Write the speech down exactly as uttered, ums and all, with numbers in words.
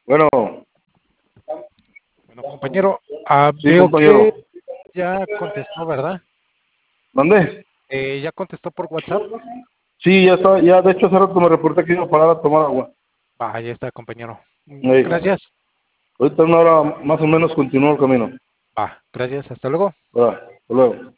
Bueno, Bueno, compañero, ah, sí, veo que compañero. ya contestó, ¿verdad? ¿Mande? Eh, ya contestó por WhatsApp. Sí, ya está, ya de hecho hace rato me reporté que iba a parar a tomar agua. Va, ya está, compañero. Mm, Ey, Gracias. ahorita en una hora más o menos continúo el camino. Va, gracias. Hasta luego. Va, hasta luego.